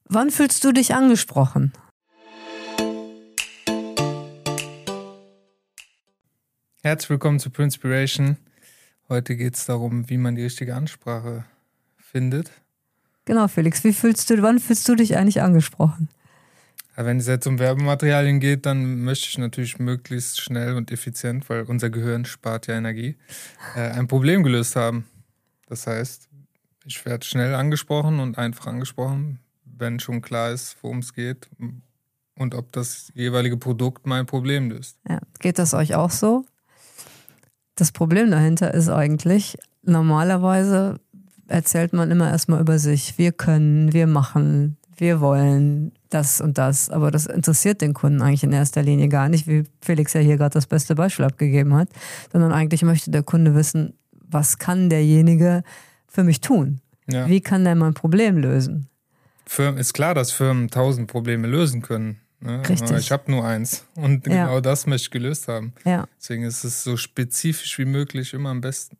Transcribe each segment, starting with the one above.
Wann fühlst du dich angesprochen? Herzlich willkommen zu Prinspiration. Heute geht es darum, wie man die richtige Ansprache findet. Genau, Felix, wann fühlst du dich eigentlich angesprochen? Ja, wenn es jetzt um Werbematerialien geht, dann möchte ich natürlich möglichst schnell und effizient, weil unser Gehirn spart ja Energie, ein Problem gelöst haben. Das heißt, ich werde schnell angesprochen und einfach angesprochen, wenn schon klar ist, worum es geht und ob das jeweilige Produkt mein Problem löst. Ja, geht das euch auch so? Das Problem dahinter ist eigentlich, normalerweise erzählt man immer erstmal über sich. Wir können, wir machen, wir wollen das und das. Aber das interessiert den Kunden eigentlich in erster Linie gar nicht, wie Felix ja hier gerade das beste Beispiel abgegeben hat. Sondern eigentlich möchte der Kunde wissen, was kann derjenige für mich tun? Ja. Wie kann der mein Problem lösen? Ist klar, dass Firmen 1000 Probleme lösen können. Ne? Richtig. Aber ich habe nur eins und genau das möchte ich gelöst haben. Ja. Deswegen ist es so spezifisch wie möglich immer am besten.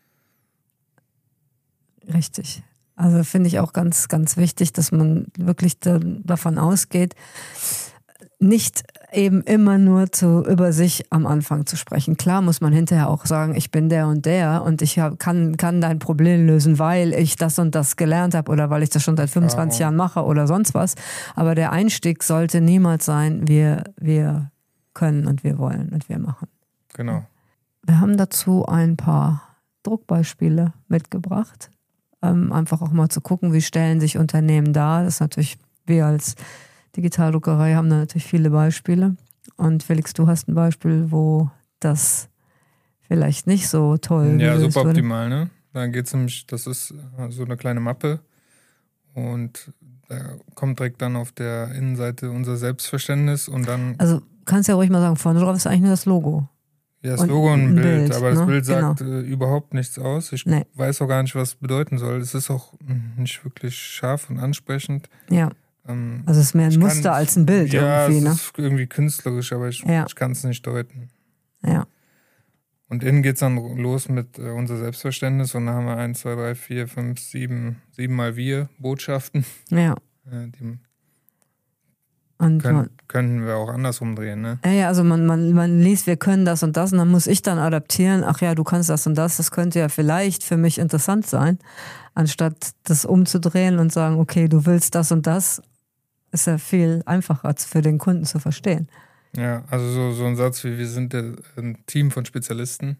Richtig. Also finde ich auch ganz, ganz wichtig, dass man wirklich davon ausgeht, nicht eben immer nur über sich am Anfang zu sprechen. Klar muss man hinterher auch sagen, ich bin der und ich kann dein Problem lösen, weil ich das und das gelernt habe oder weil ich das schon seit 25 Jahren mache oder sonst was. Aber der Einstieg sollte niemals sein, wir können und wir wollen und wir machen. Genau. Wir haben dazu ein paar Druckbeispiele mitgebracht. Einfach auch mal zu gucken, wie stellen sich Unternehmen dar. Das ist natürlich, wir als Digitaldruckerei haben da natürlich viele Beispiele. Und Felix, du hast ein Beispiel, wo das vielleicht nicht so toll Ja, super optimal, ne? Da geht es nämlich, das ist so eine kleine Mappe und da kommt direkt dann auf der Innenseite unser Selbstverständnis und dann... Also kannst ja ruhig mal sagen, vorne drauf ist eigentlich nur das Logo. Ja, das Logo und ein Bild, aber das ne? Bild sagt überhaupt nichts aus. Ich weiß auch gar nicht, was es bedeuten soll. Es ist auch nicht wirklich scharf und ansprechend. Ja. Also es ist mehr ein Muster als ein Bild irgendwie, ne? Ja, es ist irgendwie künstlerisch, aber ich kann es nicht deuten. Ja. Und innen geht es dann los mit unser Selbstverständnis und dann haben wir 1, 2, 3, 4, 5, 7 mal wir Botschaften. Ja. Die und können wir auch andersrum drehen, ne? Ja, also man liest, wir können das und dann muss ich dann adaptieren, ach ja, du kannst das und das könnte ja vielleicht für mich interessant sein, anstatt das umzudrehen und sagen, okay, du willst das und das, ist ja viel einfacher für den Kunden zu verstehen. Ja, also so ein Satz wie, wir sind ein Team von Spezialisten,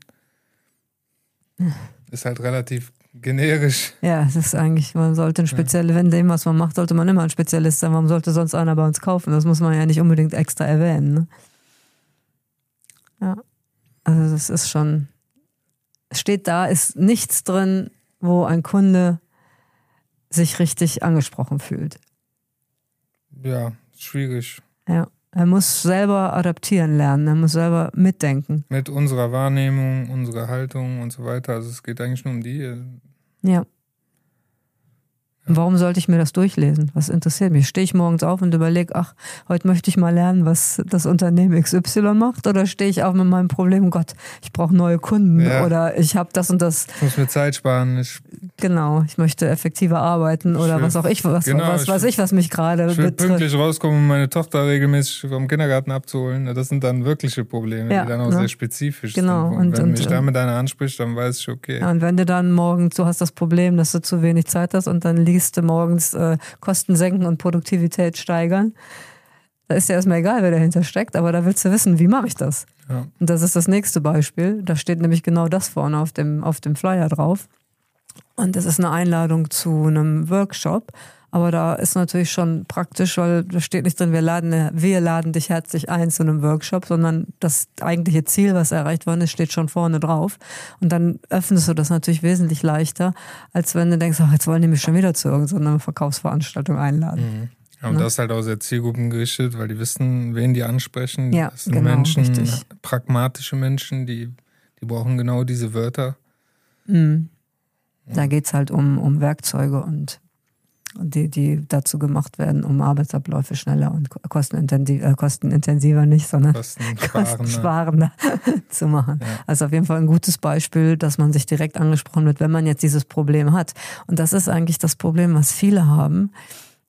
ist halt relativ generisch. Ja, es ist eigentlich, man sollte wenn dem, was man macht, sollte man immer ein Spezialist sein. Warum sollte sonst einer bei uns kaufen? Das muss man ja nicht unbedingt extra erwähnen. Ne? Ja, also das ist schon, steht da, ist nichts drin, wo ein Kunde sich richtig angesprochen fühlt. Ja, schwierig. Ja, er muss selber adaptieren lernen, er muss selber mitdenken. Mit unserer Wahrnehmung, unserer Haltung und so weiter. Also es geht eigentlich nur um die. Ja. Warum sollte ich mir das durchlesen? Was interessiert mich? Stehe ich morgens auf und überlege, ach, heute möchte ich mal lernen, was das Unternehmen XY macht? Oder stehe ich auf mit meinem Problem, Gott, ich brauche neue Kunden oder ich habe das und das. Ich muss mir Zeit sparen. Genau, ich möchte effektiver arbeiten oder was auch ich, was mich gerade betrifft. Ich will pünktlich rauskommen, um meine Tochter regelmäßig vom Kindergarten abzuholen. Das sind dann wirkliche Probleme, die dann auch sehr spezifisch sind. Und wenn mich damit einer anspricht, dann weiß ich, okay. Ja, und wenn du dann morgens, du hast das Problem, dass du zu wenig Zeit hast und dann liest du morgens Kosten senken und Produktivität steigern, da ist dir erstmal egal, wer dahinter steckt, aber da willst du wissen, wie mache ich das? Ja. Und das ist das nächste Beispiel. Da steht nämlich genau das vorne auf dem Flyer drauf. Und das ist eine Einladung zu einem Workshop. Aber da ist natürlich schon praktisch, weil da steht nicht drin, wir laden dich herzlich ein zu einem Workshop, sondern das eigentliche Ziel, was erreicht worden ist, steht schon vorne drauf. Und dann öffnest du das natürlich wesentlich leichter, als wenn du denkst, ach, jetzt wollen die mich schon wieder zu irgendeiner Verkaufsveranstaltung einladen. Mhm. Ja, und das ist halt auch sehr zielgruppengerichtet, weil die wissen, wen die ansprechen. Ja, das sind Menschen, richtig. Pragmatische Menschen, die brauchen genau diese Wörter. Mhm. Da geht es halt um Werkzeuge und die dazu gemacht werden, um Arbeitsabläufe schneller und kostenintensiver nicht, sondern kostensparender zu machen. Ja. Also auf jeden Fall ein gutes Beispiel, dass man sich direkt angesprochen wird, wenn man jetzt dieses Problem hat. Und das ist eigentlich das Problem, was viele haben,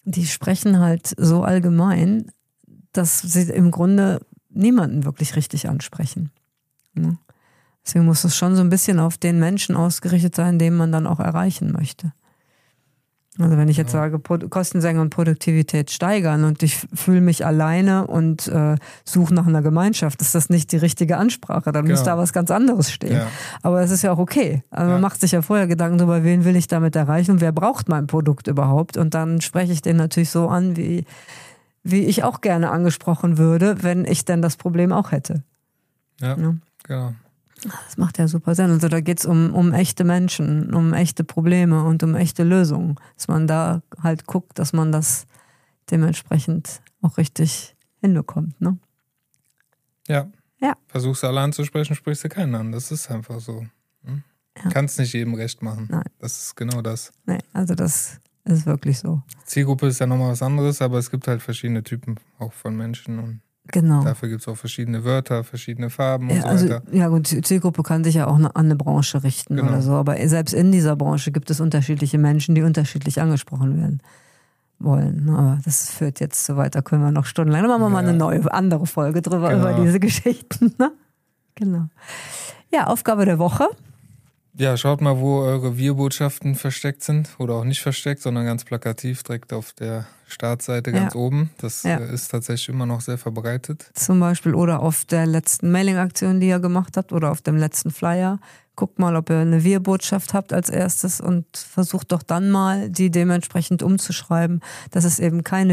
die sprechen halt so allgemein, dass sie im Grunde niemanden wirklich richtig ansprechen. Ne? Deswegen muss es schon so ein bisschen auf den Menschen ausgerichtet sein, den man dann auch erreichen möchte. Also wenn ich jetzt sage, Kostensenken und Produktivität steigern und ich fühle mich alleine und suche nach einer Gemeinschaft, ist das nicht die richtige Ansprache. Dann muss da was ganz anderes stehen. Ja. Aber es ist ja auch okay. Also man macht sich ja vorher Gedanken darüber, wen will ich damit erreichen und wer braucht mein Produkt überhaupt. Und dann spreche ich den natürlich so an, wie ich auch gerne angesprochen würde, wenn ich denn das Problem auch hätte. Ja. Genau. Das macht ja super Sinn. Also da geht es um echte Menschen, um echte Probleme und um echte Lösungen. Dass man da halt guckt, dass man das dementsprechend auch richtig hinbekommt. Ne? Ja. Versuchst du alle anzusprechen, sprichst du keinen an. Das ist einfach so. Hm? Ja. Kannst nicht jedem recht machen. Nein. Das ist genau das. Nee, also das ist wirklich so. Zielgruppe ist ja nochmal was anderes, aber es gibt halt verschiedene Typen auch von Menschen und genau. Dafür gibt es auch verschiedene Wörter, verschiedene Farben und ja, so also, weiter. Ja gut, die Zielgruppe kann sich ja auch an eine Branche richten oder so, aber selbst in dieser Branche gibt es unterschiedliche Menschen, die unterschiedlich angesprochen werden wollen. Aber das führt jetzt zu weit, da können wir noch stundenlang. Dann machen wir mal eine andere Folge drüber, über diese Geschichten. Ne? Genau. Ja, Aufgabe der Woche. Ja, schaut mal, wo eure Wir-Botschaften versteckt sind oder auch nicht versteckt, sondern ganz plakativ direkt auf der Startseite ganz oben. Das ist tatsächlich immer noch sehr verbreitet. Zum Beispiel oder auf der letzten Mailing-Aktion, die ihr gemacht habt oder auf dem letzten Flyer. Guckt mal, ob ihr eine Wir-Botschaft habt als erstes und versucht doch dann mal, die dementsprechend umzuschreiben, dass es eben kein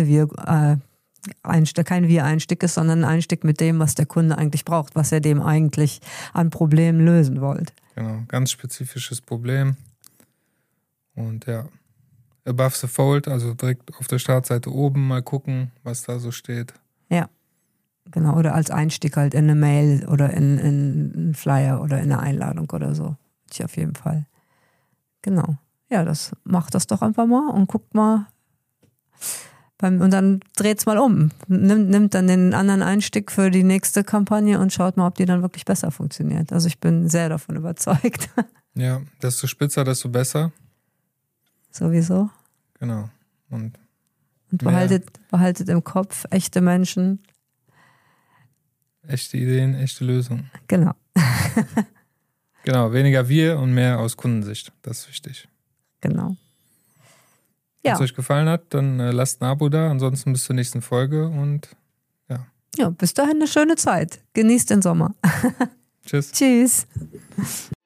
Wir-Einstieg ist, sondern ein Einstieg mit dem, was der Kunde eigentlich braucht, was ihr dem eigentlich an Problemen lösen wollt. Genau, ganz spezifisches Problem. Und ja, above the fold, also direkt auf der Startseite oben mal gucken, was da so steht. Ja, genau. Oder als Einstieg halt in eine Mail oder in einen Flyer oder in eine Einladung oder so. Ich auf jeden Fall. Genau. Ja, macht das doch einfach mal und guckt mal. Und dann dreht's mal um. Nimmt dann den anderen Einstieg für die nächste Kampagne und schaut mal, ob die dann wirklich besser funktioniert. Also ich bin sehr davon überzeugt. Ja, desto spitzer, desto besser. Sowieso. Genau. Und behaltet im Kopf, echte Menschen. Echte Ideen, echte Lösungen. Genau. Genau, weniger wir und mehr aus Kundensicht. Das ist wichtig. Genau. Wenn es euch gefallen hat, dann lasst ein Abo da. Ansonsten bis zur nächsten Folge und ja. Ja, bis dahin eine schöne Zeit. Genießt den Sommer. Tschüss. Tschüss.